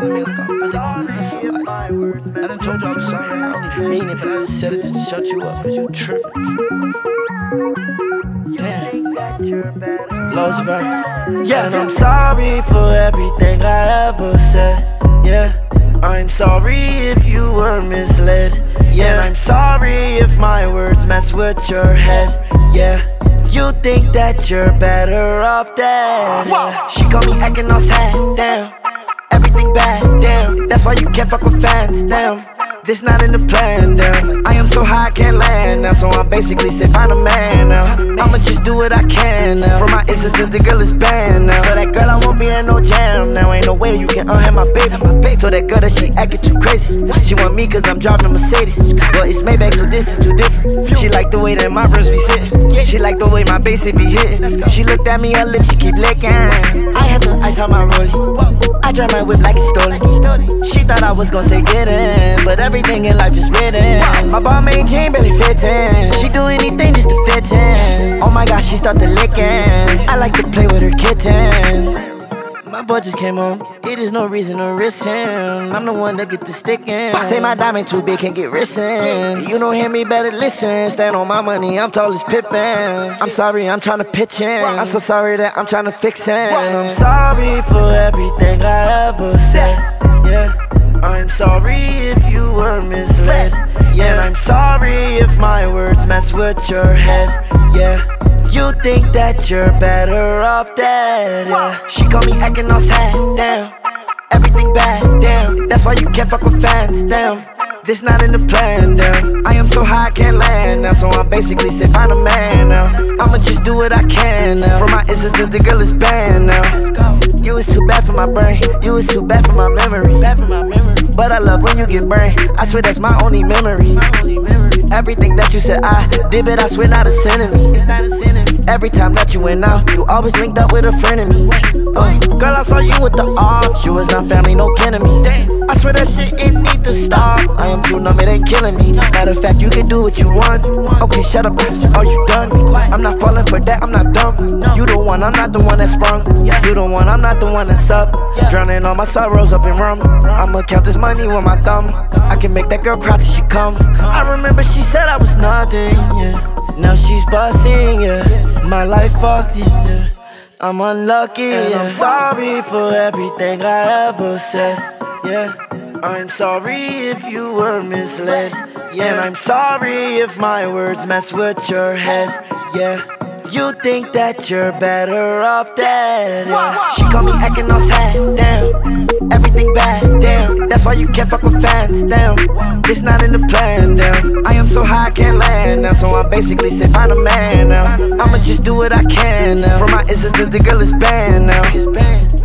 to me like I'm really gonna hustle. Like, I done told you I was sorry and I don't even mean it, but I just said it just to shut you up, cause you trippin'. Damn. Lost vibe. Yeah, and I'm sorry for everything I ever said. Yeah, I'm sorry if you were misled. Yeah, and I'm sorry if my words mess with your head. Yeah, you think that you're better off dead. Yeah. She got me acting all sad, damn. Everything bad, damn. That's why you can't fuck with fans, damn. This not in the plan, damn. I am so high I can't land now, so I'm basically say find a man now. I'ma just do what I can now. From my insistence, the girl is banned now. So that girl I won't be in no jam now. Ain't no way you can unhand my baby. So that girl that she acting too crazy. She want me cause I'm driving a Mercedes. Well, it's Maybach, so this is too different. She like the way that my verse be sitting. She like the way my bass it be hitting. She looked at me, her lips, she keep licking. I had to ice out my rollie. I drive my whip like it's stolen. She thought I was gon' say get in, but everything in life is written. My Balmain jean barely fitting. She do anything just to fit in. Oh my gosh, she start to licking. I like to play with her kitten. My boy just came home, it is no reason to risk him. I'm the one that get the sticking. Say my diamond too big, can't get risen. You don't hear me, better listen. Stand on my money, I'm tall as Pippin. I'm sorry, I'm trying to pitch in. I'm so sorry that I'm trying to fix it. I'm sorry for everything I ever said. Yeah, I'm sorry if you were misled. Yeah, and I'm sorry if my words mess with your head. Yeah, you think that you're better off dead. Yeah. She got me acting all sad, damn. Everything bad, damn. That's why you can't fuck with fans, damn. This not in the plan, damn. I am so high I can't land now, so I'm basically say find a man now. I'ma just do what I can now. From my insistence, the girl is banned now. You was too bad for my brain, you was too bad for my memory. But I love when you get brain. I swear that's my only memory. Everything that you said I did, but I swear not a sin to me. Every time that you went out, you always linked up with a friend of me. Girl, I saw you with the ops. You was not family, no kin to me. I swear that shit, it need to stop. I am too numb, it ain't killing me. Matter of fact, you can do what you want. Okay, shut up, are you done? I'm not falling for that, I'm not dumb. You the one, I'm not the one that sprung. You the one, I'm not the one that's up. Drowning all my sorrows up in rum. I'ma count this money with my thumb. I can make that girl cry till she come. I remember she said I was nothing, yeah. Now she's busting, yeah. My life fucked, yeah. I'm unlucky, and I'm sorry for everything I ever said. Yeah, I'm sorry if you were misled. Yeah, and I'm sorry if my words mess with your head. Yeah, you think that you're better off dead. Yeah. She got me acting all sad, damn. Everything bad, damn. That's why you can't fuck with fans, damn. This not in the plan, damn. I am so high I can't land now, so I'm basically say find a man now. I'ma just do what I can now. From my insistence, the girl is banned now.